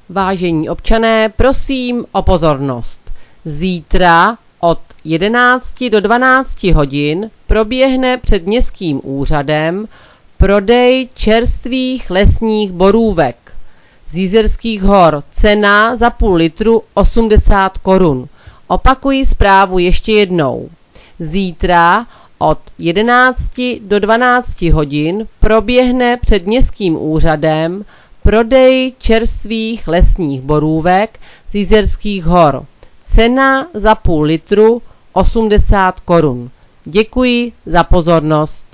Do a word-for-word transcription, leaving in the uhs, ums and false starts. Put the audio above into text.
Vážení občané, prosím o pozornost. Zítra od jedenácti do dvanácti hodin proběhne před městským úřadem prodej čerstvých lesních borůvek z Jizerských hor. Cena za půl litru osmdesát korun. Opakuji zprávu ještě jednou. Zítra od jedenácti do dvanácti hodin proběhne před městským úřadem prodej čerstvých lesních borůvek z Jizerských hor. Cena za půl litru osmdesát korun. Děkuji za pozornost.